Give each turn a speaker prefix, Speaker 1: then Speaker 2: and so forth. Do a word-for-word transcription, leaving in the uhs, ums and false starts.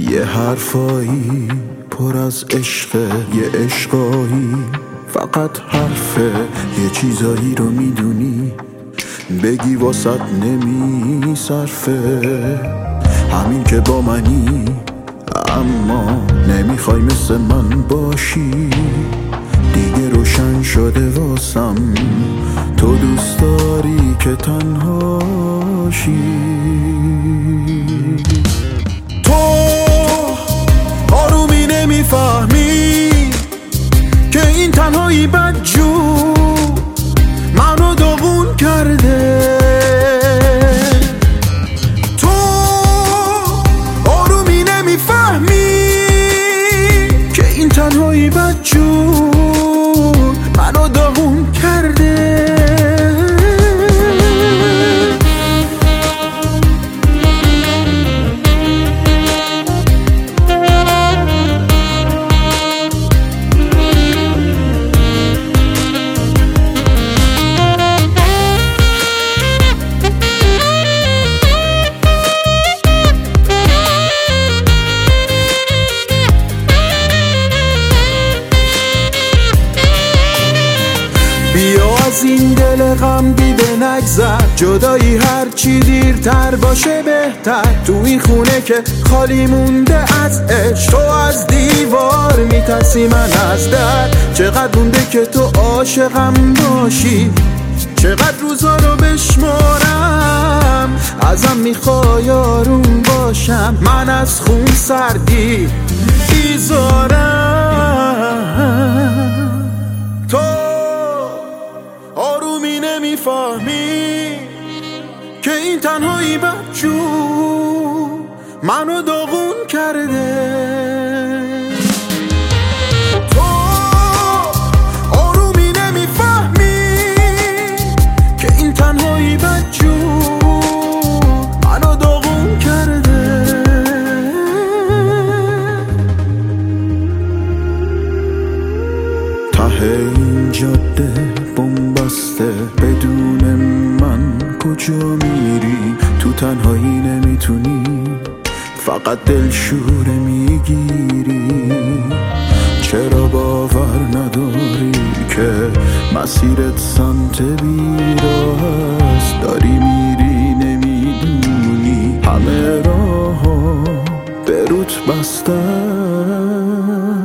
Speaker 1: یه حرفایی پر از عشقه، یه عشقایی فقط حرفه. یه چیزایی رو میدونی بگی واسط نمی صرفه. همین که با منی اما نمیخوای مثل من باشی. دیگه روشن شده واسم تو دوست داری که تنهاشی. تو آرومی نمیفهمی که این تنهایی بدجور منو داغون کرده. تو آرومی نمیفهمی که این تنهایی بدجور منو داغون کرده. بیا از این دل غم دیده نگذر، جدایی هر چی دیرتر باشه بهتر. تو این خونه که خالی مونده از عشق، تو از دیوار میترسی من از در. چقدر مونده که تو عاشقم باشی، چقدر روزا رو بشمارم. ازم میخوای آروم باشم، من از خون سردی بیزارم. تو آرومی نمیفهمی که این تنهایی بدجور منو داغون کرده. تو آرومی نمیفهمی که این تنهایی بدجور منو داغون کرده. ته این جاده بنبسته، بدون من کجا میری؟ تو تنهایی نمیتونی، فقط دلشوره میگیری. چرا باور نداری که مسیرت سمت بیراه است؟ داری میری نمیدونی همه راه به روت بسته.